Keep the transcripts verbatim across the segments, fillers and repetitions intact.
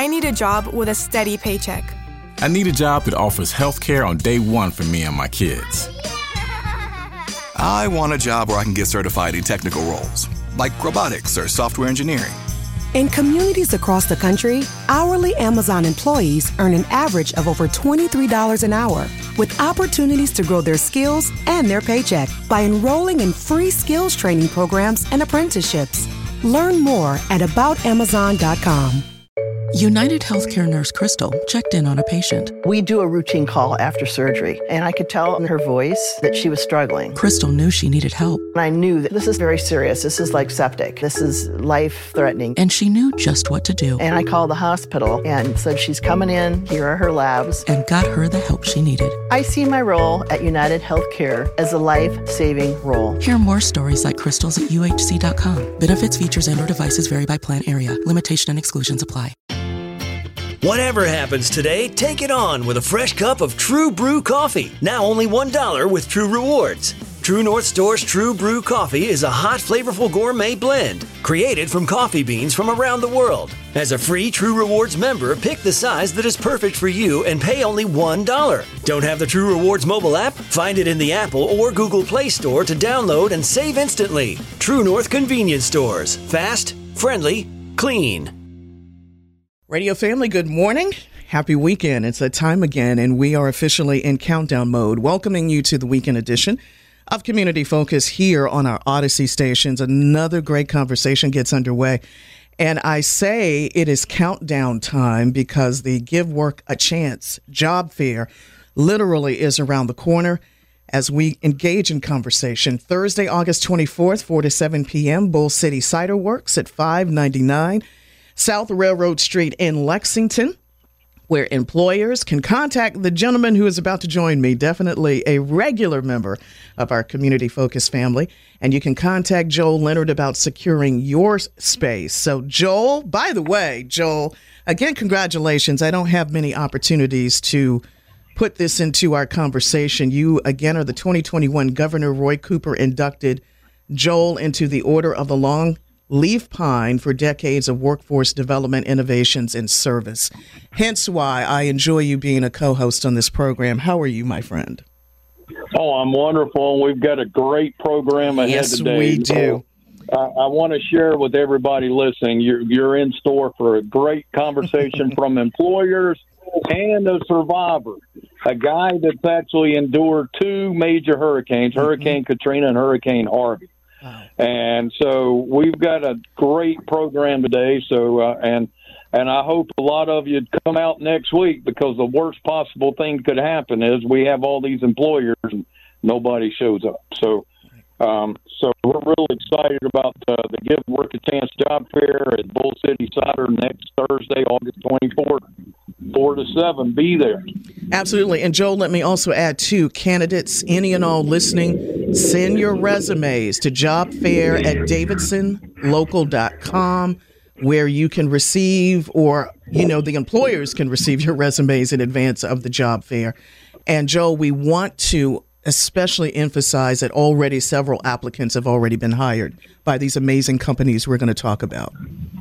I need a job with a steady paycheck. I need a job that offers health care on day one for me and my kids. I want a job where I can get certified in technical roles, like robotics or software engineering. In communities across the country, hourly Amazon employees earn an average of over twenty-three dollars an hour, with opportunities to grow their skills and their paycheck by enrolling in free skills training programs and apprenticeships. Learn more at about amazon dot com. United Healthcare nurse Crystal checked in on a patient. We do a routine call after surgery, and I could tell in her voice that she was struggling. Crystal knew she needed help. And I knew that this is very serious. This is like septic. This is life-threatening. And she knew just what to do. And I called the hospital and said, she's coming in, here are her labs. And got her the help she needed. I see my role at United Healthcare as a life-saving role. Hear more stories like Crystal's at U H C dot com. Benefits, features, and or devices vary by plan area. Limitation and exclusions apply. Whatever happens today, take it on with a fresh cup of True Brew coffee. Now only one dollar with True Rewards. True North Store's True Brew coffee is a hot, flavorful gourmet blend created from coffee beans from around the world. As a free True Rewards member, pick the size that is perfect for you and pay only one dollar. Don't have the True Rewards mobile app? Find it in the Apple or Google Play Store to download and save instantly. True North Convenience Stores. Fast, friendly, clean. Radio family, good morning. Happy weekend. It's that time again, and we are officially in countdown mode, welcoming you to the weekend edition of Community Focus here on our Odyssey stations. Another great conversation gets underway. And I say it is countdown time because the Give Work a Chance job fair literally is around the corner as we engage in conversation. Thursday, August twenty-fourth, four to seven p.m., Bull City Cider Works at five ninety-nine South Railroad Street in Lexington, where employers can contact the gentleman who is about to join me, definitely a regular member of our Community Focus family. And you can contact Joel Leonard about securing your space. So, Joel, by the way, Joel, again, congratulations. I don't have many opportunities to put this into our conversation. You, again, are the twenty twenty-one Governor Roy Cooper inducted Joel into the Order of the Long Leaf Pine for decades of workforce development, innovations, and service. Hence why I enjoy you being a co-host on this program. How are you, my friend? Oh, I'm wonderful. We've got a great program ahead yes, today. Yes, we do. So, uh, I want to share with everybody listening, you're, you're in store for a great conversation from employers and a survivor, a guy that's actually endured two major hurricanes, mm-hmm. Hurricane Katrina and Hurricane Harvey. Wow. And so we've got a great program today. So, uh, and, and I hope a lot of you come out next week, because the worst possible thing could happen is we have all these employers and nobody shows up. So, um, so we're really excited about uh, the Give Work a Chance job fair at Bull City Cider next Thursday, August twenty-fourth, four to seven. Be there. Absolutely. And Joel, let me also add too, candidates, any and all listening, send your resumes to jobfair at davidson local dot com, where you can receive, or, you know, the employers can receive your resumes in advance of the job fair. And Joel, we want to especially emphasize that already several applicants have already been hired by these amazing companies we're going to talk about.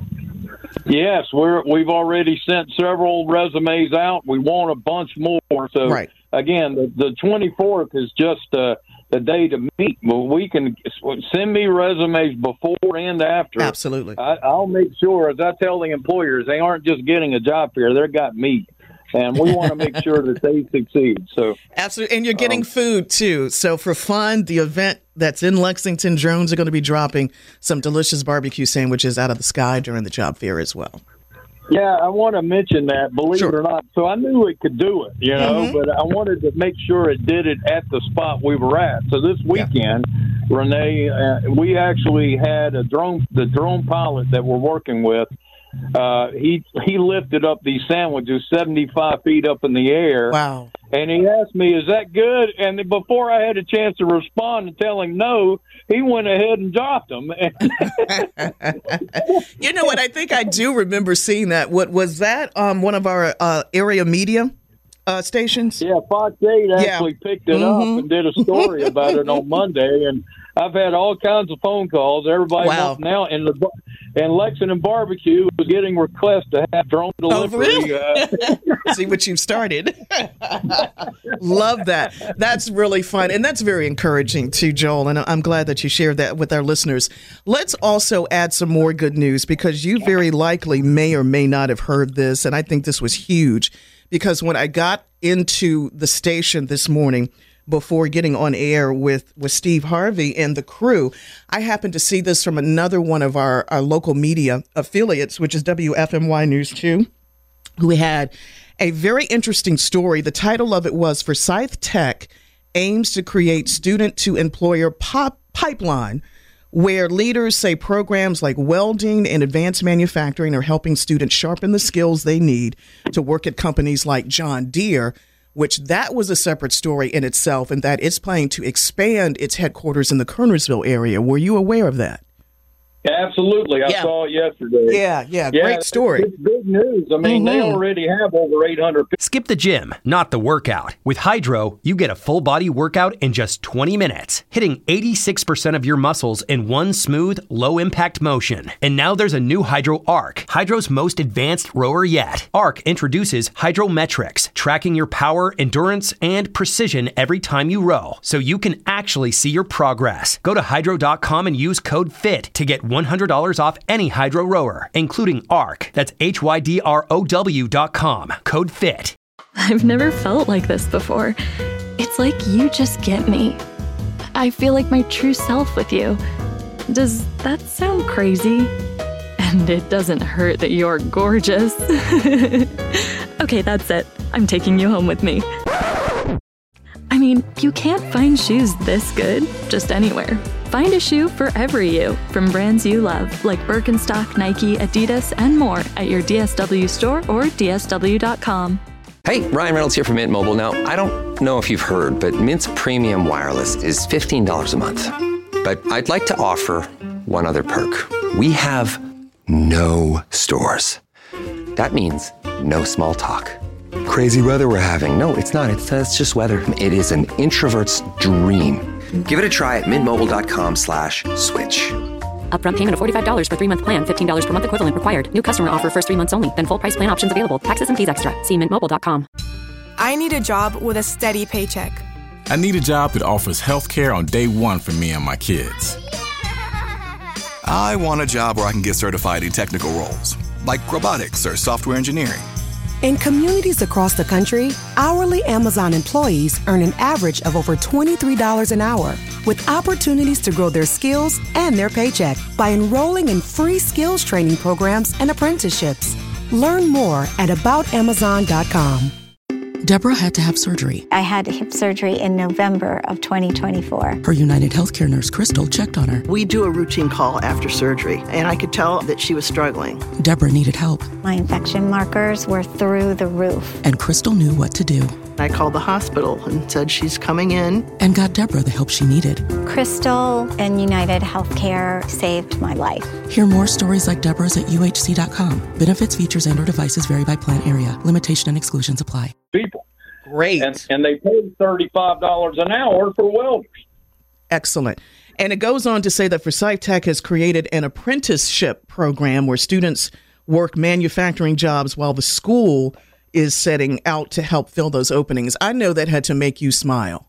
Yes, we're, we've already sent several resumes out. We want a bunch more. So, right. again, the, the twenty-fourth is just uh, the day to meet. Well, we can send me resumes before and after. Absolutely. I, I'll make sure, as I tell the employers, they aren't just getting a job fair. They've got me. And we want to make sure that they succeed. So absolutely. And you're getting um, food, too. So for fun, the event that's in Lexington, drones are going to be dropping some delicious barbecue sandwiches out of the sky during the job fair as well. Yeah, I want to mention that, believe sure. it or not. So I knew it could do it, you know, mm-hmm. but I wanted to make sure it did it at the spot we were at. So this weekend, yeah. Renee, uh, we actually had a drone, the drone pilot that we're working with. Uh, he he lifted up these sandwiches seventy-five feet up in the air. Wow. And he asked me, is that good? And before I had a chance to respond and tell him no, he went ahead and dropped them. You know what? I think I do remember seeing that. What was that? Um, one of our uh, area media uh, stations? Yeah, Fox eight actually yeah. picked it mm-hmm. up and did a story about it on Monday. And I've had all kinds of phone calls. Everybody Wow. wants now, and the and Lexington Barbecue was getting requests to have drone delivery. Oh, really? uh, See what you've started. Love that. That's really fun. And that's very encouraging too, Joel. And I'm glad that you shared that with our listeners. Let's also add some more good news, because you very likely may or may not have heard this. And I think this was huge, because when I got into the station this morning, before getting on air with, with Steve Harvey and the crew, I happened to see this from another one of our, our local media affiliates, which is W F M Y News two, who had a very interesting story. The title of it was Forsyth Tech aims to create student-to-employer pop pipeline, where leaders say programs like welding and advanced manufacturing are helping students sharpen the skills they need to work at companies like John Deere, which that was a separate story in itself, and that it's planning to expand its headquarters in the Kernersville area. Were you aware of that? Absolutely. I Yeah. saw it yesterday. Yeah, yeah, great story. It's big news. I mean, they Mhm. already have over eight hundred people. Skip the gym, not the workout. With Hydro, you get a full body workout in just twenty minutes, hitting eighty-six percent of your muscles in one smooth, low impact motion. And now there's a new Hydro Arc, Hydro's most advanced rower yet. Arc introduces Hydrometrics, tracking your power, endurance, and precision every time you row, so you can actually see your progress. Go to hydro dot com and use code FIT to get one hundred dollars off any Hydro rower, including Arc. That's H Y D R O W dot com. Code FIT. I've never felt like this before. It's like you just get me. I feel like my true self with you. Does that sound crazy? And it doesn't hurt that you're gorgeous. Okay, that's it. I'm taking you home with me. I mean, you can't find shoes this good just anywhere. Find a shoe for every you from brands you love, like Birkenstock, Nike, Adidas, and more at your D S W store or D S W dot com. Hey, Ryan Reynolds here from Mint Mobile. Now, I don't know if you've heard, but Mint's premium wireless is fifteen dollars a month. But I'd like to offer one other perk. We have no stores. That means no small talk. Crazy weather we're having. No, it's not. It's, uh, it's just weather. It is an introvert's dream. Give it a try at mintmobile.com slash switch. Upfront payment of forty-five dollars for three-month plan. fifteen dollars per month equivalent required. New customer offer first three months only. Then full price plan options available. Taxes and fees extra. See mint mobile dot com. I need a job with a steady paycheck. I need a job that offers health care on day one for me and my kids. I want a job where I can get certified in technical roles, like robotics or software engineering. In communities across the country, hourly Amazon employees earn an average of over twenty-three dollars an hour, with opportunities to grow their skills and their paycheck by enrolling in free skills training programs and apprenticeships. Learn more at about amazon dot com. Deborah had to have surgery. I had hip surgery in November of twenty twenty-four. Her United Healthcare nurse, Crystal, checked on her. We do a routine call after surgery, and I could tell that she was struggling. Deborah needed help. My infection markers were through the roof. And Crystal knew what to do. I called the hospital and said she's coming in. And got Deborah the help she needed. Crystal and United Healthcare saved my life. Hear more stories like Deborah's at U H C dot com. Benefits, features, and or devices vary by plan area. Limitation and exclusions apply. People. Great. And, and they pay thirty-five dollars an hour for welders. Excellent. And it goes on to say that Forsyth Tech has created an apprenticeship program where students work manufacturing jobs while the school is setting out to help fill those openings. I know that had to make you smile.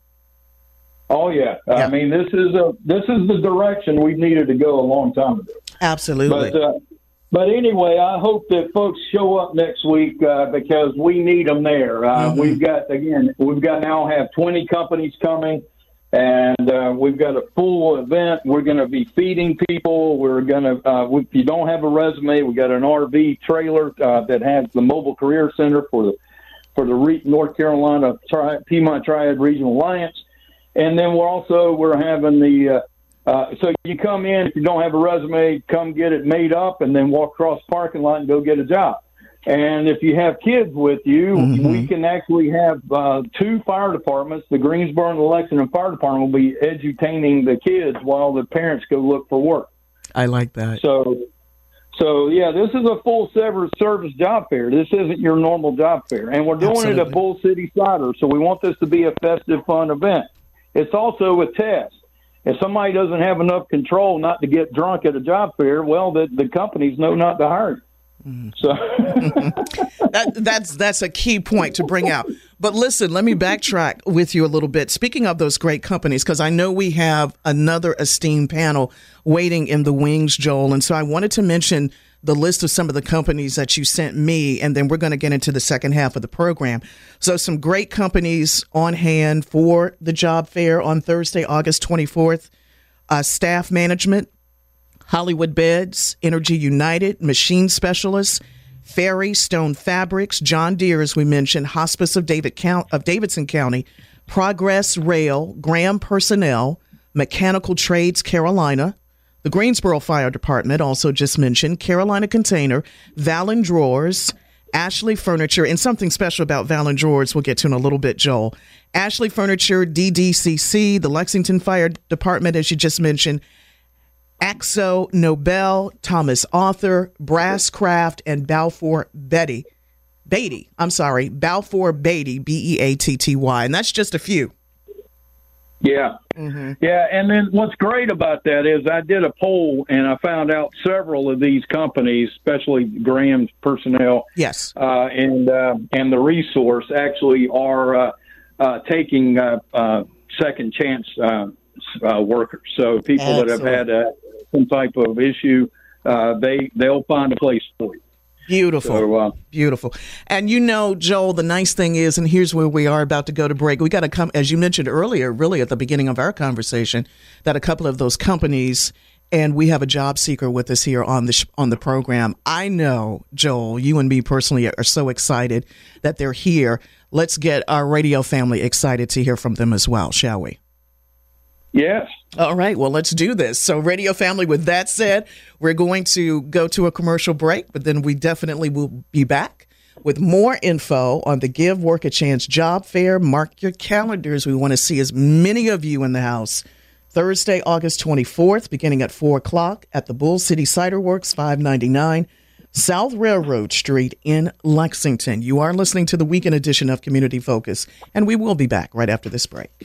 Oh yeah. yeah. I mean, this is a this is the direction we've needed to go a long time ago. Absolutely. But uh, but anyway, I hope that folks show up next week uh, because we need them there. Uh, mm-hmm. We've got again, we've got now have twenty companies coming, and uh, we've got a full event. We're going to be feeding people. We're going to uh, if you don't have a resume, we got an R V trailer uh, that has the Mobile Career Center for the for the Re- North Carolina Tri- Piedmont Triad Regional Alliance. And then we're also, we're having the, uh, uh, so you come in, if you don't have a resume, come get it made up and then walk across the parking lot and go get a job. And if you have kids with you, mm-hmm. we can actually have uh, two fire departments, the Greensboro and the Lexington Fire Department will be edutaining the kids while the parents go look for work. I like that. So, so yeah, this is a full service job fair. This isn't your normal job fair. And we're doing Absolutely. it at Bull City Cider, so we want this to be a festive, fun event. It's also a test. if somebody doesn't have enough control not to get drunk at a job fair, well, the, the companies know not to hire. Mm. So that, that's that's a key point to bring out. But listen, let me backtrack with you a little bit. Speaking of those great companies, because I know we have another esteemed panel waiting in the wings, Joel. And so I wanted to mention the list of some of the companies that you sent me, and then we're going to get into the second half of the program. So some great companies on hand for the job fair on Thursday, August twenty-fourth. Uh, Staff Management, Hollywood Beds, Energy United, Machine Specialists, Ferry, Stone Fabrics, John Deere, as we mentioned, Hospice of David Count, of Davidson County, Progress Rail, Graham Personnel, Mechanical Trades Carolina, the Greensboro Fire Department, also just mentioned, Carolina Container, Vallon Drawers, Ashley Furniture, and something special about Vallon Drawers we'll get to in a little bit, Joel. Ashley Furniture, D D C C, the Lexington Fire Department, as you just mentioned, Axo Nobel, Thomas Author, Brasscraft, and Balfour Beatty. Beatty, I'm sorry, Balfour Beatty, B E A T T Y, and that's just a few. Yeah. Mm-hmm. Yeah. And then what's great about that is I did a poll and I found out several of these companies, especially Graham's Personnel. Yes. Uh, and, uh, and the Resource actually are, uh, uh, taking, uh, uh, second chance, uh, uh, workers. So people Excellent. that have had uh, some type of issue, uh, they, they'll find a place for you. Beautiful. So, uh, Beautiful. And you know, Joel, the nice thing is, and here's where we are about to go to break. We got to come, as you mentioned earlier, really at the beginning of our conversation, that a couple of those companies, and we have a job seeker with us here on the sh- on the program. I know, Joel, you and me personally are so excited that they're here. Let's get our radio family excited to hear from them as well, shall we? Yes. All right. Well, let's do this. So, radio family, with that said, we're going to go to a commercial break, but then we definitely will be back with more info on the Give Work a Chance job fair. Mark your calendars. We want to see as many of you in the house Thursday, August twenty-fourth, beginning at four o'clock at the Bull City Cider Works, five ninety-nine South Railroad Street in Lexington. You are listening to the weekend edition of Community Focus, and we will be back right after this break.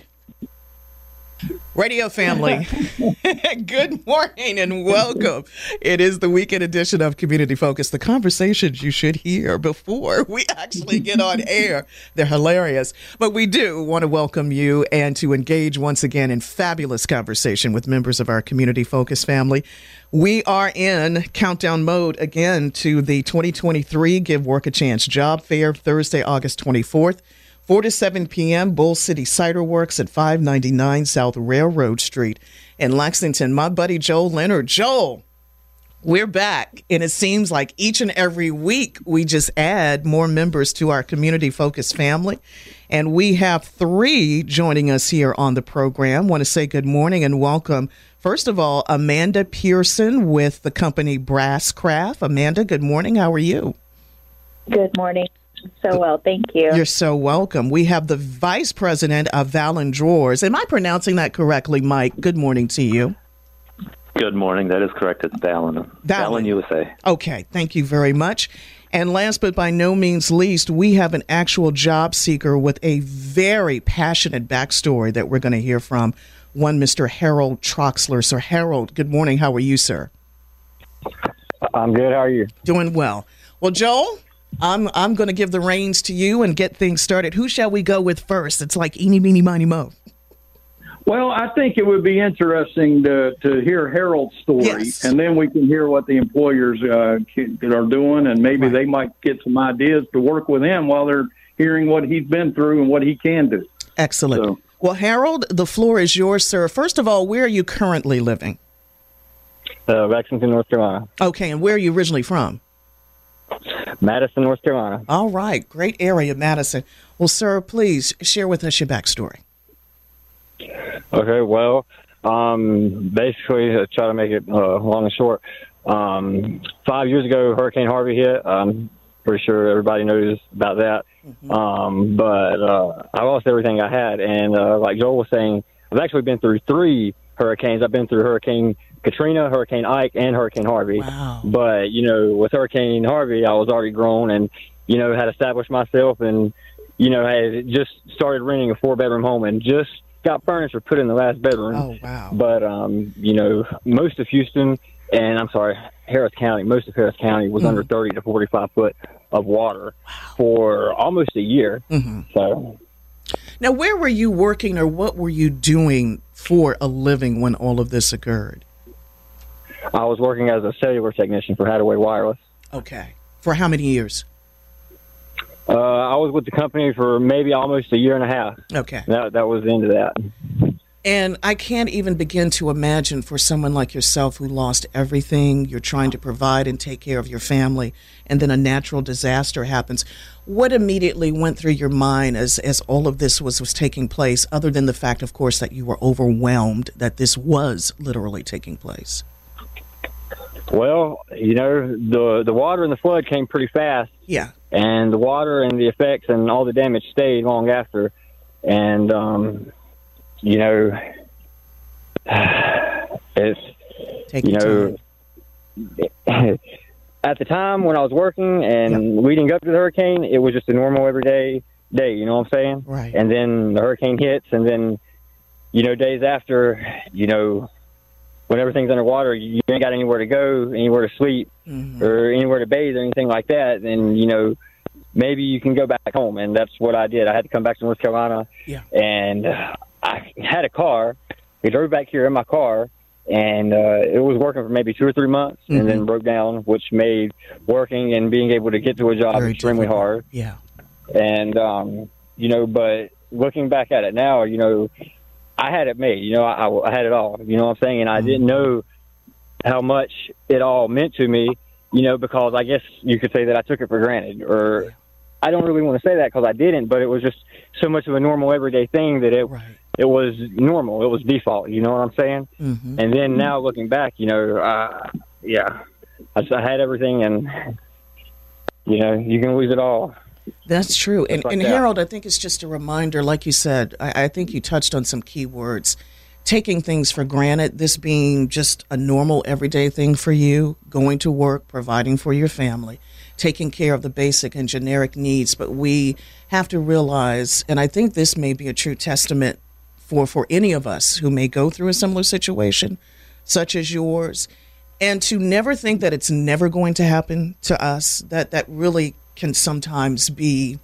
Radio family, good morning and welcome. It is the weekend edition of Community Focus, the conversations you should hear before we actually get on air. They're hilarious, but we do want to welcome you and to engage once again in fabulous conversation with members of our Community Focus family. We are in countdown mode again to the twenty twenty-three Give Work a Chance job fair, Thursday, August twenty-fourth. four to seven p.m., Bull City Cider Works at five ninety-nine South Railroad Street in Lexington. My buddy Joel Leonard. Joel, we're back, and it seems like each and every week we just add more members to our Community Focus family, and we have three joining us here on the program. Want to say good morning and welcome, first of all, Amanda Pearson with the company Brasscraft. Amanda, good morning. How are you? Good morning. So well, thank you. You're so welcome. We have the Vice President of Vallon Drawers. Am I pronouncing that correctly, Mike? Good morning to you. Good morning. That is correct. It's Vallon. Vallon, U S A. Okay. Thank you very much. And last but by no means least, we have an actual job seeker with a very passionate backstory that we're going to hear from, one Mister Harold Troxler. Sir Harold, good morning. How are you, sir? I'm good. How are you? Doing well. Well, Joel, I'm I'm going to give the reins to you and get things started. Who shall we go with first? It's like eeny, meeny, miny, mo. Well, I think it would be interesting to, to hear Harold's story, yes. and then we can hear what the employers uh, are doing, and maybe right. they might get some ideas to work with him while they're hearing what he's been through and what he can do. Excellent. So, well, Harold, the floor is yours, sir. First of all, where are you currently living? Uh, Lexington, North Carolina. Okay, and where are you originally from? Madison, North Carolina. All right. Great area, Madison. Well, sir, please share with us your backstory. Okay. Well, um, basically, to try to make it uh, long and short, um, five years ago, Hurricane Harvey hit. I'm pretty sure everybody knows about that. Mm-hmm. Um, but uh, I lost everything I had. And uh, like Joel was saying, I've actually been through three hurricanes. I've been through Hurricane Katrina, Hurricane Ike, and Hurricane Harvey. Wow. But, you know, with Hurricane Harvey, I was already grown and, you know, had established myself and, you know, had just started renting a four-bedroom home and just got furniture put in the last bedroom. Oh, wow. But, um, you know, most of Houston, and I'm sorry, Harris County, most of Harris County was mm. under thirty to forty-five foot of water wow. for almost a year. Mm-hmm. So, now, where were you working or what were you doing for a living when all of this occurred? I was working as a cellular technician for Hadaway Wireless. Okay. For how many years? Uh, I was with the company for maybe almost a year and a half. Okay. That that was the end of that. And I can't even begin to imagine for someone like yourself who lost everything, you're trying to provide and take care of your family, and then a natural disaster happens. What immediately went through your mind as, as all of this was, was taking place, other than the fact, of course, that you were overwhelmed that this was literally taking place? Well, you know, the the water and the flood came pretty fast. Yeah. And the water and the effects and all the damage stayed long after. And, um, you know, it's, Take you know, at the time when I was working and yeah. leading up to the hurricane, it was just a normal everyday day, you know what I'm saying? Right. And then the hurricane hits, and then, you know, days after, you know, when everything's underwater, you ain't got anywhere to go, anywhere to sleep, mm-hmm. or anywhere to bathe or anything like that, then, you know, maybe you can go back home. And that's what I did. I had to come back to North Carolina, yeah. and I had a car. We drove back here in my car, and uh, it was working for maybe two or three months, mm-hmm. and then broke down, which made working and being able to get to a job Very extremely difficult. hard. Yeah. And, um, you know, but looking back at it now, you know, I had it made, you know, I, I had it all, you know what I'm saying? And I didn't know how much it all meant to me, you know, because I guess you could say that I took it for granted, or I don't really want to say that because I didn't, but it was just so much of a normal everyday thing that it, right. it was normal. It was default, you know what I'm saying? Mm-hmm. And then now looking back, you know, uh, yeah, I, just, I had everything, and, you know, you can lose it all. That's true. And, like and that. Harold, I think it's just a reminder, like you said, I, I think you touched on some key words. Taking things for granted, this being just a normal everyday thing for you, going to work, providing for your family, taking care of the basic and generic needs. But we have to realize, and I think this may be a true testament for, for any of us who may go through a similar situation, such as yours, and to never think that it's never going to happen to us, that that really can sometimes be,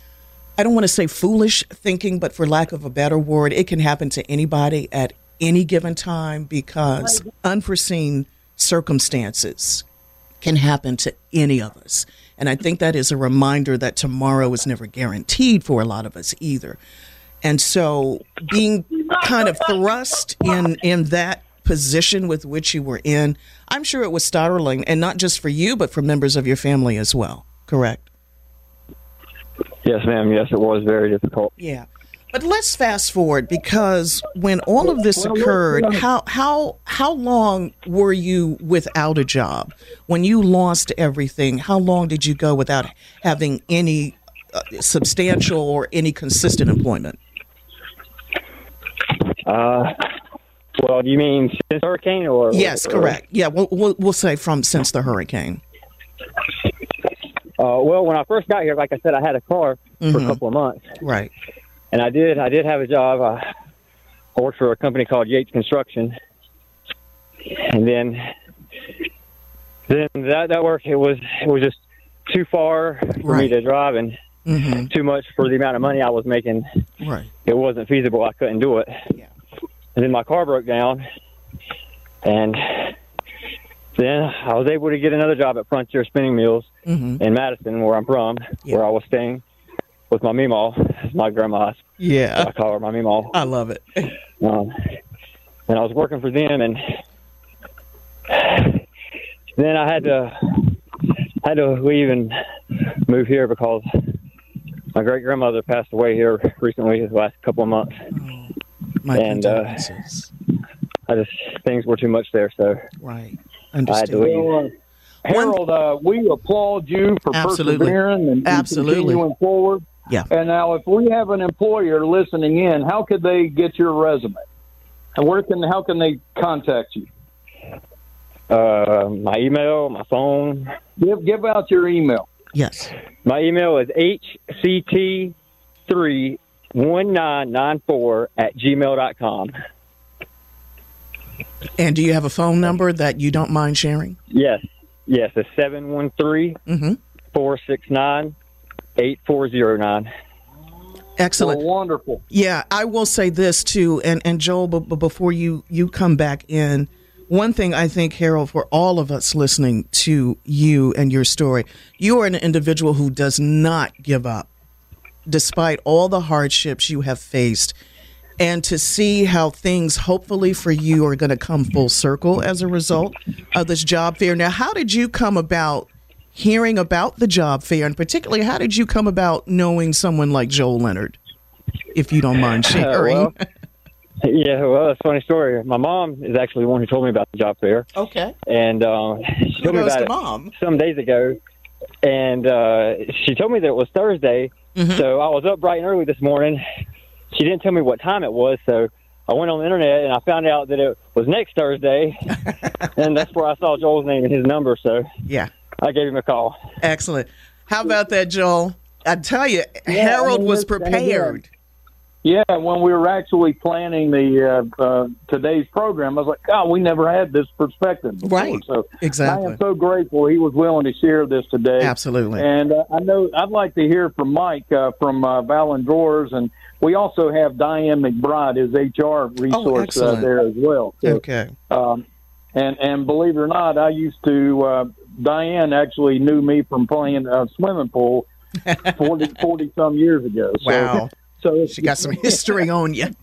I don't want to say foolish thinking, but for lack of a better word, it can happen to anybody at any given time because unforeseen circumstances can happen to any of us. And I think that is a reminder that tomorrow is never guaranteed for a lot of us either. And so being kind of thrust in, in that position with which you were in, I'm sure it was startling, and not just for you, but for members of your family as well. Correct? Yes, ma'am. Yes, it was very difficult. Yeah. But let's fast forward, because when all of this occurred, how how how long were you without a job? When you lost everything, how long did you go without having any uh, substantial or any consistent employment? Uh, well, do you mean since the hurricane, or? Yes, or, correct. Yeah, we'll, we'll we'll say from since the hurricane. Uh, well, when I first got here, like I said, I had a car mm-hmm. for a couple of months. Right. And I did, I did have a job. I, I worked for a company called Yates Construction. And then, then that, that work, it was, it was just too far for right. me to drive, and mm-hmm. too much for the amount of money I was making. Right. It wasn't feasible. I couldn't do it. Yeah. And then my car broke down, and then I was able to get another job at Frontier Spinning Mills mm-hmm. in Madison, where I'm from, yeah. where I was staying with my meemaw, my grandma. Yeah. I call her my meemaw. I love it. Um, and I was working for them, and then I had to had to leave and move here because my great grandmother passed away here recently, the last couple of months. Oh, my and condolences. Uh, I just things were too much there, so right. I had to leave. Well, uh, Harold, uh, we applaud you for Absolutely. persevering and, Absolutely. and continuing forward. Yeah. And now, if we have an employer listening in, how could they get your resume? And where can how can they contact you? Uh, my email, my phone. Give give out your email. Yes. My email is h c t three one nine nine four at gmail dot com. And do you have a phone number that you don't mind sharing? Yes. Yes, it's seven one three, four six nine, eight four zero nine. Excellent. Well, wonderful. Yeah, I will say this too, and, and Joel, b- b- before you, you come back in, one thing I think, Harold, for all of us listening to you and your story, you are an individual who does not give up, despite all the hardships you have faced. And to see how things, hopefully for you, are going to come full circle as a result of this job fair. Now, how did you come about hearing about the job fair, and particularly how did you come about knowing someone like Joel Leonard, if you don't mind sharing? Uh, well, yeah, well, it's a funny story. My mom is actually the one who told me about the job fair. Okay. And uh, she told me about it mom? some days ago. And uh, she told me that it was Thursday. Mm-hmm. So I was up bright and early this morning. She didn't tell me what time it was, so I went on the internet and I found out that it was next Thursday. And that's where I saw Joel's name and his number, so yeah, I gave him a call. Excellent. How about that, Joel? I tell you, yeah, Harold I mean, was prepared. Yeah, when we were actually planning the uh, uh, today's program, I was like, God, we never had this perspective before. Right, so exactly. I am so grateful he was willing to share this today. Absolutely. And uh, I know I'd like to hear from Mike uh, from uh, Vallon Drawers, and we also have Diane McBride, his H R resource oh, uh, there as well. So, okay. Um, and, and believe it or not, I used to, uh, Diane actually knew me from playing a swimming pool forty, forty some years ago. So, wow. So she got some history on you.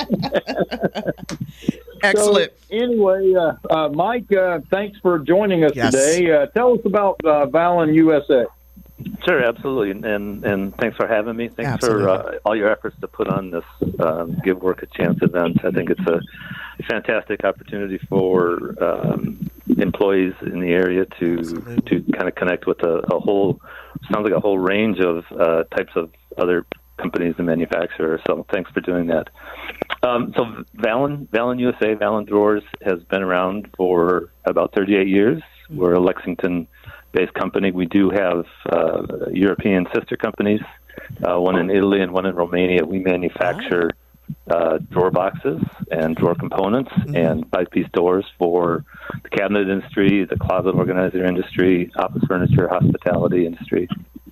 Excellent. So anyway, uh, uh, Mike, uh, thanks for joining us yes. today. Uh, tell us about uh, Vallon U S A. Sure, absolutely, and and thanks for having me. Thanks absolutely. for uh, all your efforts to put on this um, Give Work a Chance event. I think it's a fantastic opportunity for um, employees in the area to absolutely. to kind of connect with a, a whole, sounds like a whole range of uh, types of other companies and manufacturers. So thanks for doing that. Um, so Vallon, Vallon U S A, Vallon Drawers has been around for about thirty-eight years. Mm-hmm. We're a Lexington-based company. We do have uh, European sister companies, uh, one in Italy and one in Romania. We manufacture uh, drawer boxes and drawer components mm-hmm. and five-piece doors for the cabinet industry, the closet organizer industry, office furniture, hospitality industry.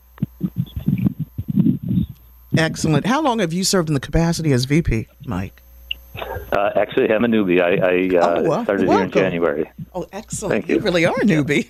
Excellent. How long have you served in the capacity as V P, Mike? Uh, actually, I'm a newbie. I, I uh, oh, well, started welcome. here in January. Oh, excellent. Thank you. You really are a newbie.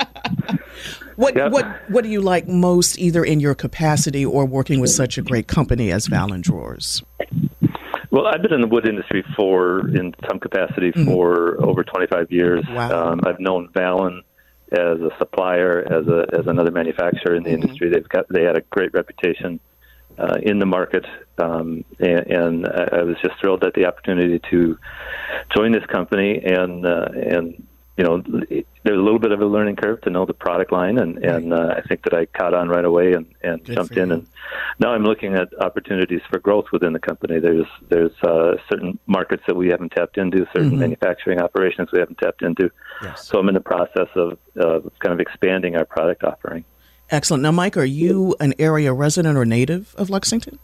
what yep. what what do you like most, either in your capacity or working with such a great company as Vallon Drawers? Well, I've been in the wood industry for, in some capacity, mm-hmm. for over twenty-five years. Wow. Um, I've known Vallon as a supplier, as a as another manufacturer in the mm-hmm. industry. They've got they had a great reputation Uh, in the market, um, and, and I was just thrilled at the opportunity to join this company. And uh, and you know, there's a little bit of a learning curve to know the product line, and and uh, I think that I caught on right away and, and jumped in. And now I'm looking at opportunities for growth within the company. There's there's uh, certain markets that we haven't tapped into, certain mm-hmm. manufacturing operations we haven't tapped into. Yes. So I'm in the process of uh, kind of expanding our product offering. Excellent. Now, Mike, are you an area resident or native of Lexington?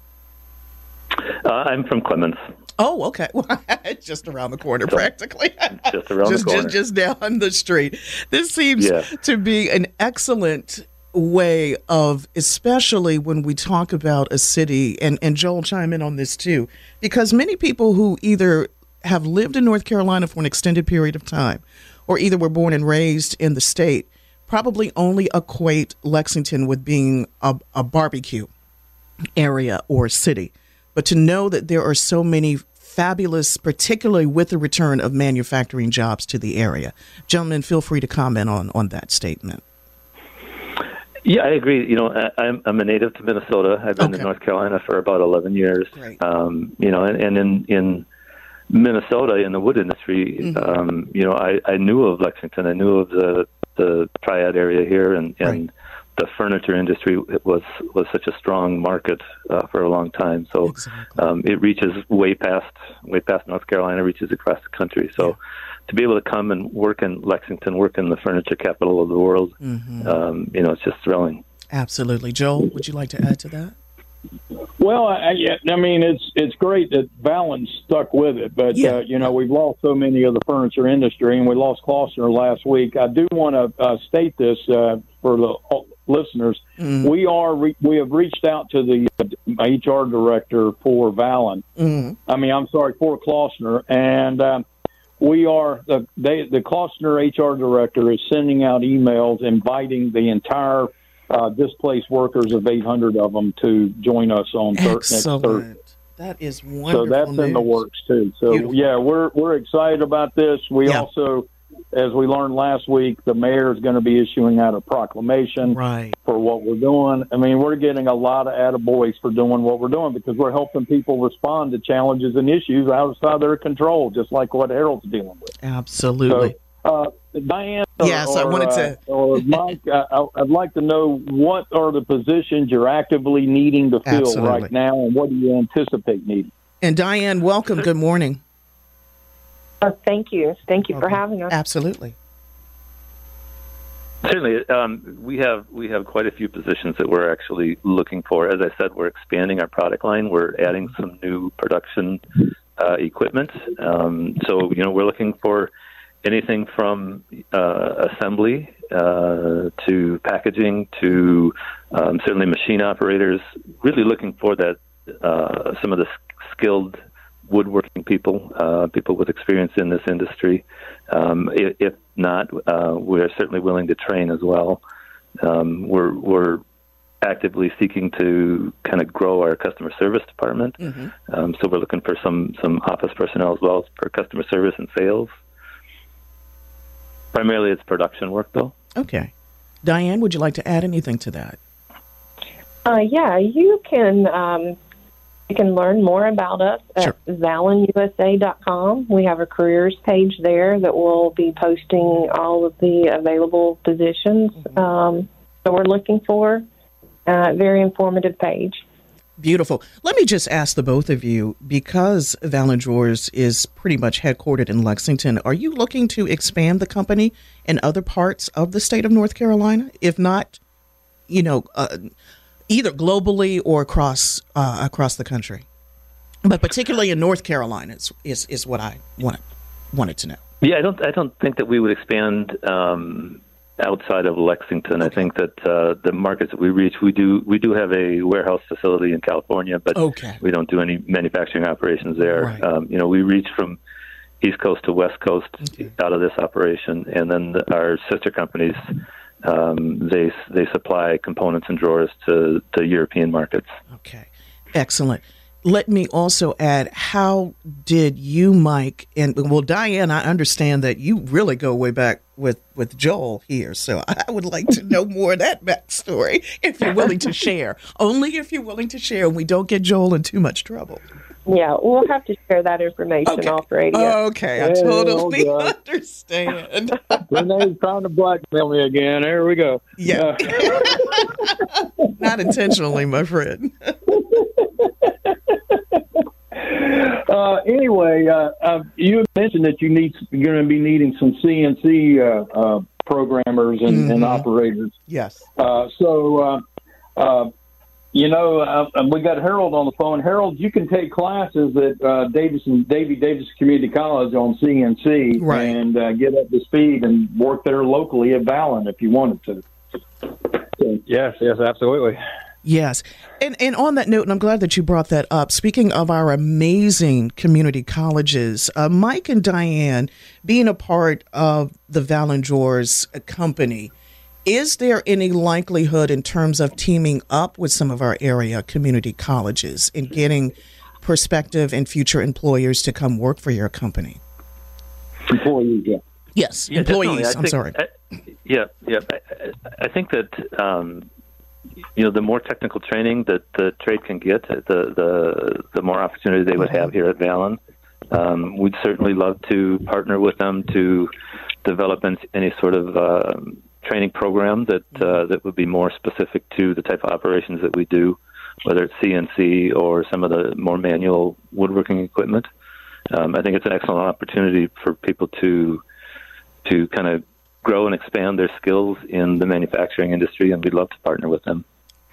Uh, I'm from Clemens. Oh, okay. Just around the corner, so, practically. Just around just, the corner. Just, just down the street. This seems yeah. to be an excellent way of, especially when we talk about a city, and, and Joel, chime in on this too, because many people who either have lived in North Carolina for an extended period of time or either were born and raised in the state probably only equate Lexington with being a, a barbecue area or city. But to know that there are so many fabulous, particularly with the return of manufacturing jobs to the area. Gentlemen, feel free to comment on, on that statement. Yeah, I agree. You know, I, I'm, I'm a native to Minnesota. I've been okay. in North Carolina for about eleven years. Great. Um, you know, and, and in, in Minnesota, in the wood industry, mm-hmm. um, you know, I, I knew of Lexington. I knew of the the Triad area here, and, and right. the furniture industry was was such a strong market uh, for a long time. So exactly. um, it reaches way past way past North Carolina, reaches across the country. So yeah. to be able to come and work in Lexington, work in the furniture capital of the world, mm-hmm. um, you know, it's just thrilling. Absolutely. Joel, would you like to add to that? Well, I, I mean, it's it's great that Valens stuck with it, but Yeah. uh, you know, we've lost so many of the furniture industry, and we lost Klossner last week. I do want to uh, state this uh, for the listeners. Mm. We are re- we have reached out to the uh, H R director for Valen. Mm. I mean, I'm sorry, for Klossner, and um, we are the they, the Klossner H R director is sending out emails inviting the entire Uh, displaced workers of eight hundred of them to join us on thir- next Thursday. Excellent. That is wonderful. So that's news. in the works too. So Beautiful. yeah, we're we're excited about this. We Yeah. also, as we learned last week, the mayor is going to be issuing out a proclamation right. for what we're doing. I mean, we're getting a lot of attaboys for doing what we're doing because we're helping people respond to challenges and issues outside their control, just like what Harold's dealing with. Absolutely. So, uh, Diane, Yes, or, I wanted to- uh, or Mike, uh, I- I'd like to know what are the positions you're actively needing to fill Absolutely. right now, and what do you anticipate needing? And Diane, welcome. Good morning. Uh, thank you. Thank you for having us. Absolutely. Certainly, um, we have we have quite a few positions that we're actually looking for. As I said, we're expanding our product line. We're adding some new production uh, equipment. Um, so, you know, we're looking for anything from uh, assembly uh, to packaging to um, certainly machine operators. Really looking for that uh, some of the skilled woodworking people, uh, people with experience in this industry. Um, if, if not, uh, we're certainly willing to train as well. Um, we're we're actively seeking to kind of grow our customer service department. Mm-hmm. Um, so we're looking for some some office personnel as well for customer service and sales. Primarily, it's production work, though. Okay. Diane, would you like to add anything to that? Uh, yeah, you can um, you can learn more about us at valen u s a dot com. We have a careers page there that will be posting all of the available positions Mm-hmm. um, that we're looking for. Uh, very informative page. Beautiful. Let me just ask the both of you, because Valen Drawers is pretty much headquartered in Lexington, are you looking to expand the company in other parts of the state of North Carolina? If not, you know, uh, either globally or across uh, across the country, but particularly in North Carolina is is, is what I wanted wanted to know. Yeah, I don't. I don't think that we would expand um, outside of Lexington. I think that uh, the markets that we reach, we do we do have a warehouse facility in California, but okay. we don't do any manufacturing operations there. Right. Um, you know, we reach from East Coast to West Coast okay. out of this operation, and then the, our sister companies um, they they supply components and drawers to to European markets. Okay, excellent. Let me also add, how did you, Mike, and well, Diane, I understand that you really go way back with, with Joel here, so I would like to know more of that backstory, if you're willing to share. Only if you're willing to share, and we don't get Joel in too much trouble. Yeah, we'll have to share that information okay. off radio. Okay, I totally oh understand. Renee's trying to blackmail me again. There we go. Yeah. Uh, Not intentionally, my friend. Uh, anyway, uh, uh, you mentioned that you need you're going to be needing some C N C uh, uh, programmers and, mm-hmm. and operators. Yes. Uh, so, uh, uh, you know, uh, we got Harold on the phone. Harold, you can take classes at uh, Davidson, Davy Davis Community College on C N C right. and uh, get up to speed and work there locally at Valen if you wanted to. So, yes, yes, absolutely. Yes. And and on that note, and I'm glad that you brought that up, speaking of our amazing community colleges, uh, Mike and Diane, being a part of the Valen Drawers company, is there any likelihood in terms of teaming up with some of our area community colleges and getting prospective and future employers to come work for your company? Employees, yeah. Yes, yeah, employees, I'm think, sorry. I, yeah, yeah. I, I think that... Um, you know, the more technical training that the trade can get, the the, the more opportunity they would have here at Valen. Um, we'd certainly love to partner with them to develop any sort of uh, training program that uh, that would be more specific to the type of operations that we do, whether it's C N C or some of the more manual woodworking equipment. Um, I think it's an excellent opportunity for people to to kind of grow and expand their skills in the manufacturing industry, and we'd love to partner with them.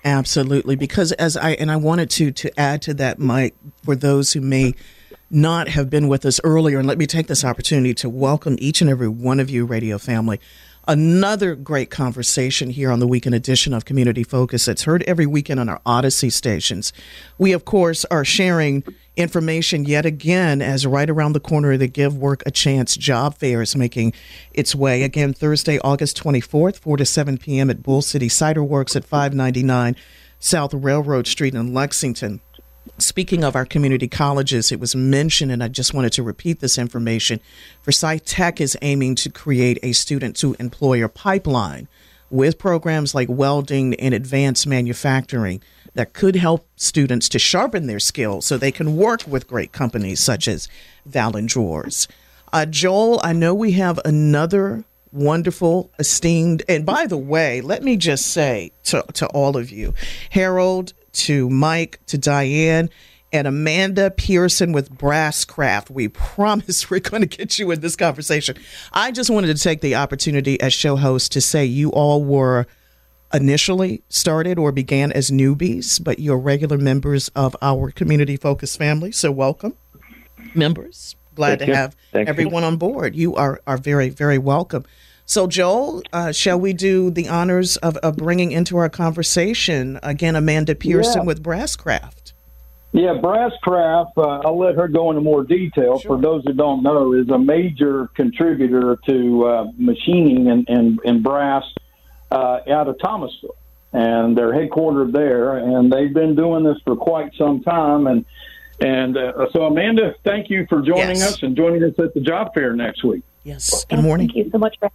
Absolutely, because as I and I wanted to to add to that, Mike, for those who may not have been with us earlier, and let me take this opportunity to welcome each and every one of you, radio family. Another great conversation here on the weekend edition of Community Focus. It's heard every weekend on our Odyssey stations. We, of course, are sharing information yet again as right around the corner the Give Work a Chance job fair is making its way. Again, Thursday, August twenty-fourth, four to seven p.m. at Bull City Cider Works at five ninety-nine South Railroad Street in Lexington. Speaking of our community colleges, it was mentioned, and I just wanted to repeat this information. Forsyth Tech is aiming to create a student-to-employer pipeline with programs like welding and advanced manufacturing that could help students to sharpen their skills so they can work with great companies such as Vallon Drawers. Uh, Joel, I know we have another wonderful, esteemed, and by the way, let me just say to, to all of you, Harold, to Mike, to Diane, and Amanda Pearson with Brasscraft. We promise we're going to get you in this conversation. I just wanted to take the opportunity as show host to say you all were initially started or began as newbies, but you're regular members of our Community Focus family. So welcome, members. Glad Thank to you. have Thank everyone you. on board. You are, are very, very welcome. So, Joel, uh, shall we do the honors of, of bringing into our conversation, again, Amanda Pearson Yeah. with Brasscraft? Yeah, Brasscraft, uh, I'll let her go into more detail. Sure. For those who don't know, is a major contributor to uh, machining and, and, and brass uh, out of Thomasville. And they're headquartered there, and they've been doing this for quite some time. And and uh, so, Amanda, thank you for joining Yes. us and joining us at the job fair next week. Yes, good morning. Thank you so much for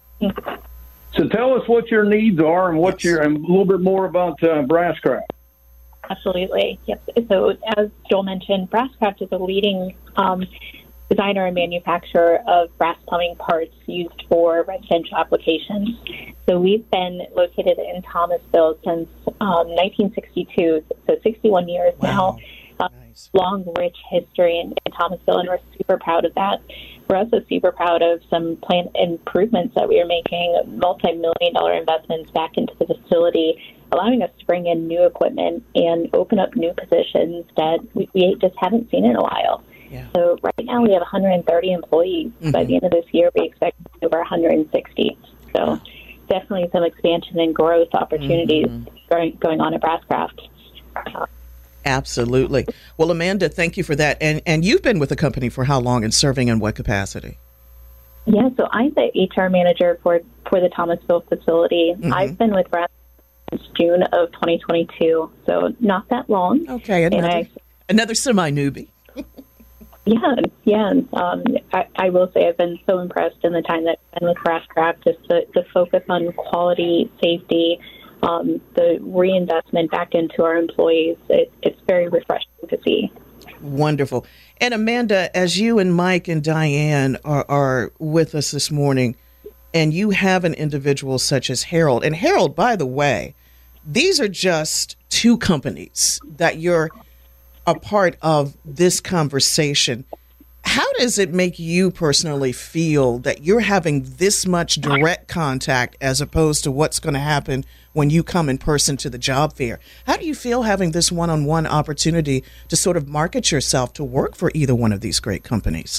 So tell us what your needs are and what your and a little bit more about uh, Brasscraft. Absolutely. Yep. So as Joel mentioned, Brasscraft is a leading um, designer and manufacturer of brass plumbing parts used for residential applications. So we've been located in Thomasville since um, nineteen sixty-two, so sixty-one years now. Uh, Nice. Long, rich history in, in Thomasville, and we're super proud of that. We're also super proud of some plant improvements that we are making, multi-million dollar investments back into the facility, allowing us to bring in new equipment and open up new positions that we, we just haven't seen in a while. Yeah. So right now we have one hundred thirty employees. Mm-hmm. By the end of this year, we expect over one hundred sixty. So definitely some expansion and growth opportunities Mm-hmm. going, going on at Brasscraft. Uh, Absolutely. Well, Amanda, thank you for that. And and you've been with the company for how long and serving in what capacity? Yeah, so I'm the H R manager for, for the Thomasville facility. Mm-hmm. I've been with Brass since June of twenty twenty-two, so not that long. Okay, another, And I, another semi-newbie. yeah, yeah. Um, I, I will say I've been so impressed in the time that I've been with Brasscraft, just the, the focus on quality, safety, um, the reinvestment back into our employees. It, it's very refreshing to see. Wonderful. And Amanda, as you and Mike and Diane are, are with us this morning, and you have an individual such as Harold, and Harold, by the way, these are just two companies that you're a part of this conversation. How does it make you personally feel that you're having this much direct contact as opposed to what's going to happen when you come in person to the job fair? How do you feel having this one-on-one opportunity to sort of market yourself to work for either one of these great companies?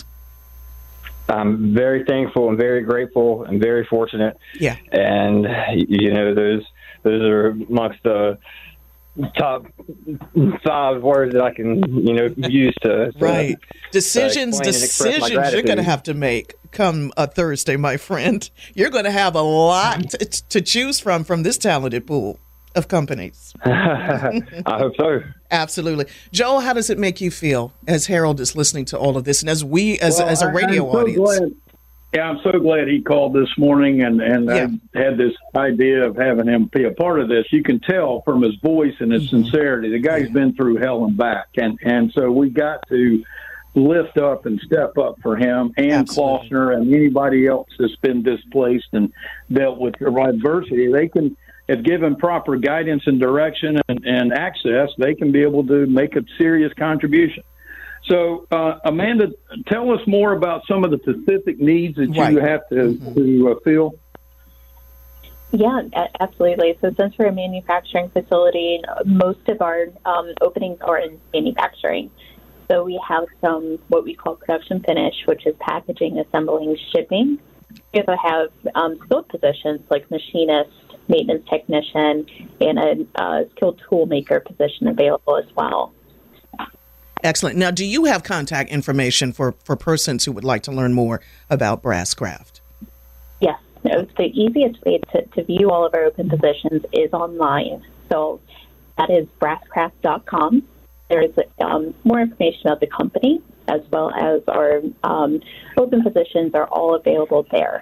I'm very thankful and very grateful and very fortunate. Yeah. And, you know, those those are amongst the top five words that I can, you know, use to, to right. Decisions, uh, decisions you're going to have to make come a Thursday, my friend. You're going to have a lot to, to choose from from this talented pool of companies. I hope so. Absolutely. Joel, how does it make you feel as Harold is listening to all of this and as we, as, Well, as a radio I'm so audience? Glad, yeah, I'm so glad he called this morning and, and Yeah. I had this idea of having him be a part of this. You can tell from his voice and his Mm-hmm. sincerity. The guy's been through hell and back. And, and so we got to lift up and step up for him and Absolutely. Klossner and anybody else that's been displaced and dealt with adversity. They can, if given proper guidance and direction and, and access, they can be able to make a serious contribution. So, uh, Amanda, tell us more about some of the specific needs that Right. you have to, Mm-hmm. to uh, fill. Yeah, absolutely. So since we're a manufacturing facility, most of our um, openings are in manufacturing. So we have some what we call production finish, which is packaging, assembling, shipping. We also have um, skilled positions like machinist, maintenance technician, and a uh, skilled tool maker position available as well. Excellent. Now, do you have contact information for, for persons who would like to learn more about Brasscraft? Yes. No, the easiest way to, to view all of our open positions is online. So that is brasscraft dot com. There's um, more information about the company, as well as our um, open positions are all available there.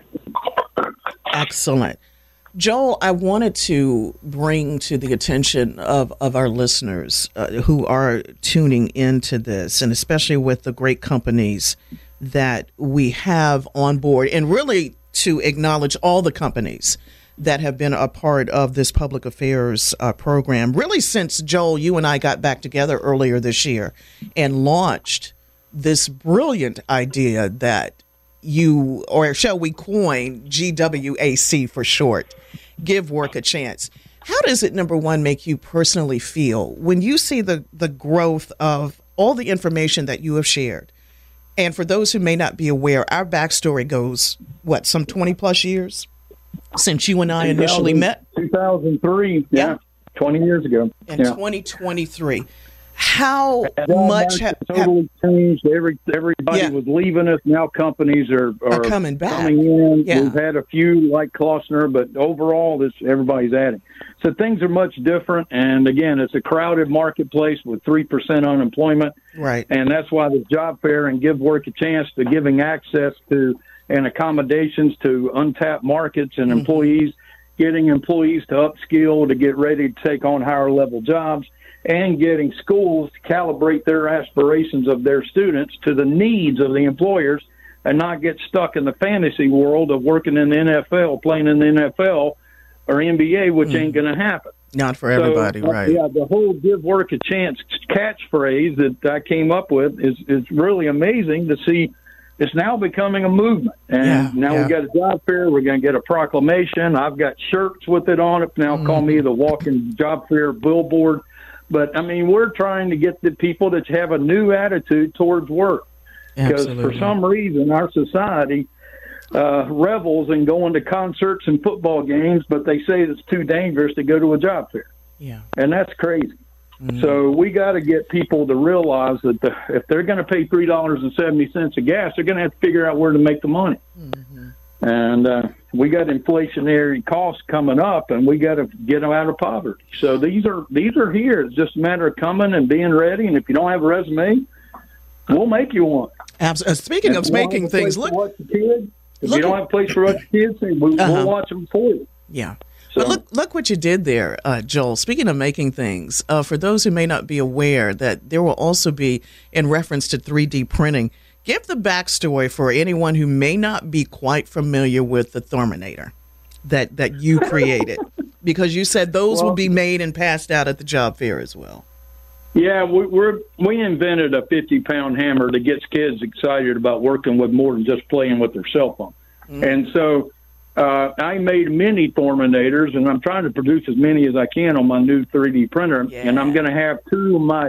Excellent. Joel, I wanted to bring to the attention of, of our listeners uh, who are tuning into this, and especially with the great companies that we have on board, and really to acknowledge all the companies that have been a part of this public affairs uh, program, really since, Joel, you and I got back together earlier this year and launched this brilliant idea that you, or shall we coin G W A C for short, Give Work a Chance. How does it, number one, make you personally feel when you see the, the growth of all the information that you have shared? And for those who may not be aware, our backstory goes, what, some twenty plus years since you and I initially met? two thousand three, yeah, yeah. twenty years ago. In yeah. twenty twenty-three. How much has totally ha- changed? Every everybody yeah. was leaving us. Now companies are, are, are coming back. Coming in. Yeah. We've had a few like Klossner, but overall, this everybody's adding. So things are much different. And again, it's a crowded marketplace with three percent unemployment. Right. And that's why the job fair and Give Work a Chance to giving access to and accommodations to untapped markets and mm-hmm. employees, getting employees to upskill to get ready to take on higher level jobs, and getting schools to calibrate their aspirations of their students to the needs of the employers and not get stuck in the fantasy world of working in the N F L, playing in the N F L or N B A, which mm. ain't going to happen. Not for everybody, so, right. Yeah, the whole Give Work a Chance catchphrase that I came up with is, is really amazing to see. It's now becoming a movement. And yeah, now yeah. we got a job fair. We're going to get a proclamation. I've got shirts with it on it. Now mm. call me the walking job fair billboard. But, I mean, we're trying to get the people to have a new attitude towards work. Because for some reason, our society uh, revels in going to concerts and football games, but they say it's too dangerous to go to a job fair. Yeah. And that's crazy. Mm-hmm. So we got to get people to realize that the, if they're going to pay three dollars and seventy cents a gas, they're going to have to figure out where to make the money. Mm-hmm. And uh, we got inflationary costs coming up, and we got to get them out of poverty. So these are these are here. It's just a matter of coming and being ready. And if you don't have a resume, we'll make you one. Absolutely. Speaking if of making things, look. Watch the kids, if look you don't at, have a place for watch your kids, we, uh-huh. we'll watch them for you. Yeah. So, but look, look what you did there, uh, Joel. Speaking of making things, uh, for those who may not be aware that there will also be, in reference to three D printing, give the backstory for anyone who may not be quite familiar with the Thorminator that, that you created, because you said those well, will be made and passed out at the job fair as well. Yeah, we, we're we invented a fifty pound hammer that gets kids excited about working with more than just playing with their cell phone. Mm-hmm. And so uh, I made mini Thorminators, and I'm trying to produce as many as I can on my new three D printer. Yeah. And I'm going to have two of my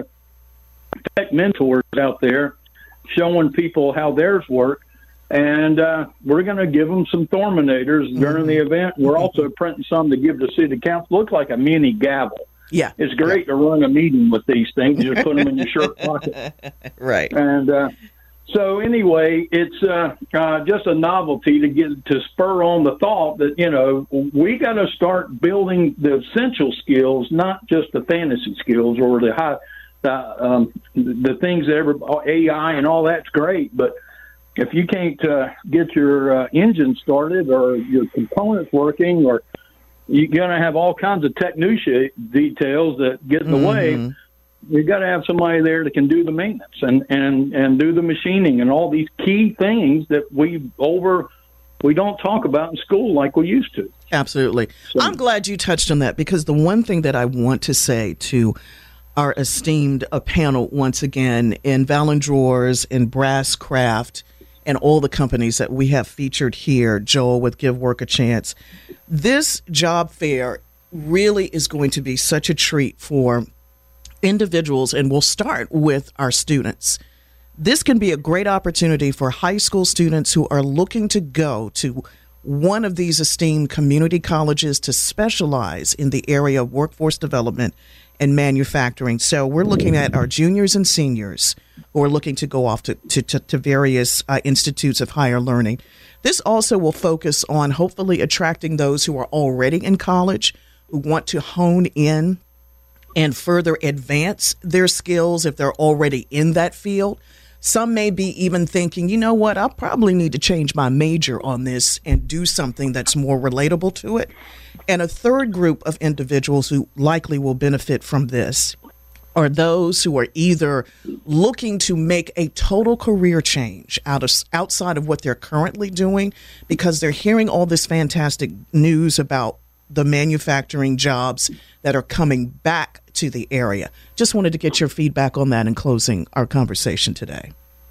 tech mentors out there showing people how theirs work. And uh, we're going to give them some Thorminators mm-hmm. during the event. We're mm-hmm. also printing some to give the city council. Look like a mini gavel. Yeah. It's great yeah. to run a meeting with these things. You just put them in your shirt pocket. Right. And uh, so anyway, it's uh, uh, just a novelty to get to spur on the thought that, you know, we got to start building the essential skills, not just the fantasy skills or the high, the, um, the things that every, A I and all that's great. But if you can't uh, get your uh, engine started or your components working, or you're going to have all kinds of technical details that get in the mm-hmm. way. You've got to have somebody there that can do the maintenance and, and, and do the machining and all these key things that we over we don't talk about in school like we used to. Absolutely. So, I'm glad you touched on that, because the one thing that I want to say to our esteemed uh, panel once again in Valendroers and Brasscraft and all the companies that we have featured here, Joel, with Give Work a Chance. This job fair really is going to be such a treat for individuals, and we'll start with our students. This can be a great opportunity for high school students who are looking to go to one of these esteemed community colleges to specialize in the area of workforce development and manufacturing. So we're looking at our juniors and seniors who are looking to go off to, to, to, to various uh, institutes of higher learning. This also will focus on hopefully attracting those who are already in college, who want to hone in and further advance their skills if they're already in that field. Some may be even thinking, you know what, I probably need to change my major on this and do something that's more relatable to it. And a third group of individuals who likely will benefit from this are those who are either looking to make a total career change out of outside of what they're currently doing because they're hearing all this fantastic news about the manufacturing jobs that are coming back to the area. Just wanted to get your feedback on that in closing our conversation today.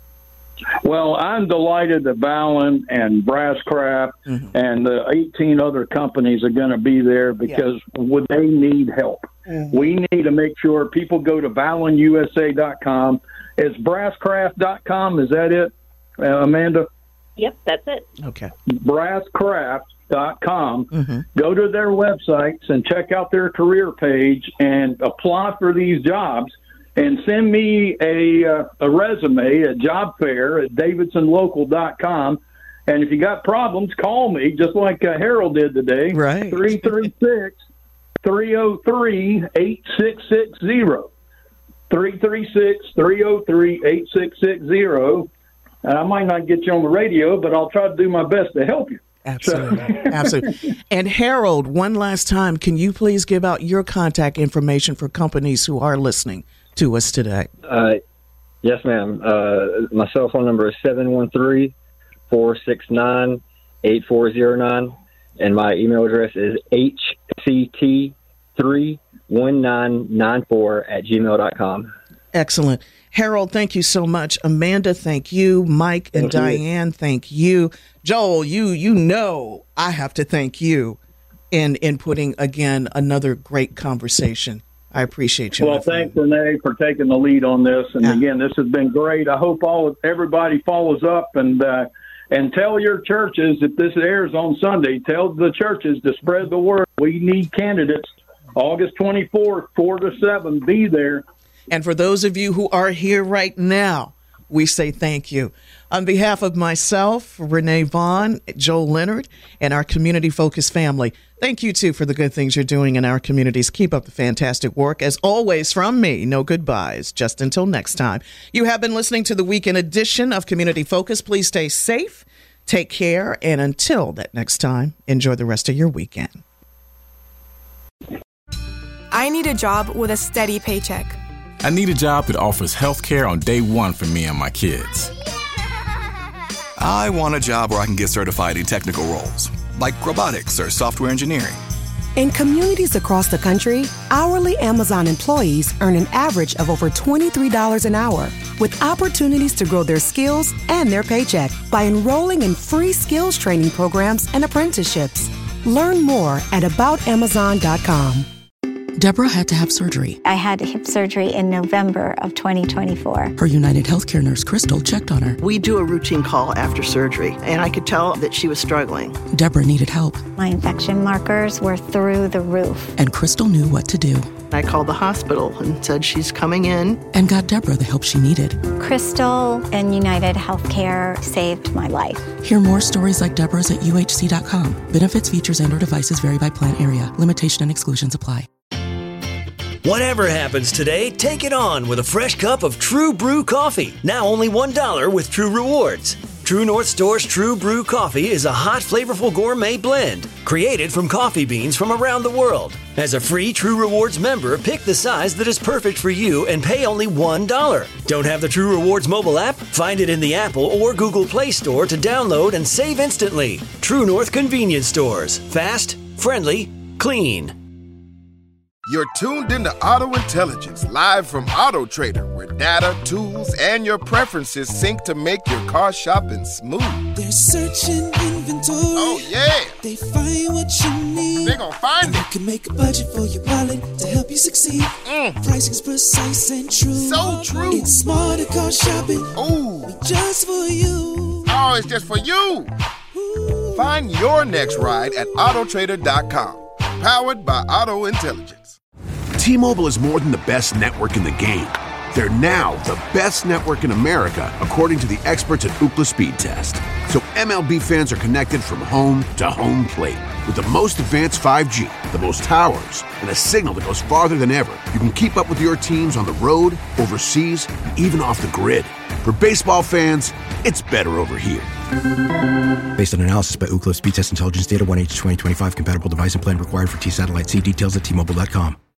Well, I'm delighted that Valin and Brasscraft mm-hmm. and the eighteen other companies are going to be there because yeah. they need help. Mm-hmm. We need to make sure people go to Valin U S A dot com. It's Brasscraft dot com. Is that it, uh, Amanda? Yep, that's it. Okay. Brasscraft dot com. Mm-hmm. Go to their websites and check out their career page and apply for these jobs and send me a uh, a resume at job fair at davidson local dot com. And if you got problems, call me just like uh, Harold did today. Right. three three six, three oh three, eight six six zero. three three six, three oh three, eight six six zero. And I might not get you on the radio, but I'll try to do my best to help you. Absolutely. Absolutely. And Harold, one last time, can you please give out your contact information for companies who are listening to us today? Uh, yes, ma'am. Uh, my cell phone number is seven one three, four six nine, eight four zero nine, and my email address is h c t three one nine nine four at gmail dot com. Excellent. Harold, thank you so much. Amanda, thank you. Mike and thank Diane, you. thank you. Joel, you you know I have to thank you in in putting, again, another great conversation. I appreciate you. Well, thanks, Renee, for taking the lead on this. And, yeah. again, this has been great. I hope all everybody follows up and uh, and tell your churches, if this airs on Sunday, tell the churches to spread the word. We need candidates. August twenty-fourth, four to seven, be there. And for those of you who are here right now, we say thank you. On behalf of myself, Renee Vaughn, Joel Leonard, and our community-focused family, thank you, too, for the good things you're doing in our communities. Keep up the fantastic work. As always, from me, no goodbyes. Just until next time. You have been listening to the weekend edition of Community Focus. Please stay safe, take care, and until that next time, enjoy the rest of your weekend. I need a job with a steady paycheck. I need a job that offers health care on day one for me and my kids. I want a job where I can get certified in technical roles, like robotics or software engineering. In communities across the country, hourly Amazon employees earn an average of over twenty-three dollars an hour, with opportunities to grow their skills and their paycheck by enrolling in free skills training programs and apprenticeships. Learn more at about amazon dot com. Deborah had to have surgery. I had hip surgery in November of twenty twenty-four. Her United Healthcare nurse, Crystal, checked on her. We do a routine call after surgery, and I could tell that she was struggling. Deborah needed help. My infection markers were through the roof. And Crystal knew what to do. I called the hospital and said she's coming in. And got Deborah the help she needed. Crystal and United Healthcare saved my life. Hear more stories like Deborah's at U H C dot com. Benefits, features, and or devices vary by plan area. Limitation and exclusions apply. Whatever happens today, take it on with a fresh cup of True Brew coffee. Now only one dollar with True Rewards. True North Store's True Brew coffee is a hot, flavorful gourmet blend created from coffee beans from around the world. As a free True Rewards member, pick the size that is perfect for you and pay only one dollar. Don't have the True Rewards mobile app? Find it in the Apple or Google Play Store to download and save instantly. True North Convenience Stores. Fast, friendly, clean. You're tuned into Auto Intelligence, live from Auto Trader, where Data, tools, and your preferences sync to make your car shopping smooth. They're searching inventory. Oh, yeah. They find what you need. They're gonna find and it. You can make a budget for your wallet to help you succeed. Mm. Pricing's precise and true. So true. It's smarter car shopping. Ooh. Just for you. Oh, it's just for you. Ooh. Find your next ride at auto trader dot com. Powered by Auto Intelligence. T-Mobile is more than the best network in the game. They're now the best network in America, according to the experts at Ookla Speed Test. So M L B fans are connected from home to home plate. With the most advanced five G, the most towers, and a signal that goes farther than ever, you can keep up with your teams on the road, overseas, and even off the grid. For baseball fans, it's better over here. Based on analysis by Ookla Speed Test Intelligence Data, one H twenty twenty-five compatible device and plan required for T-Satellite. See details at T Mobile dot com.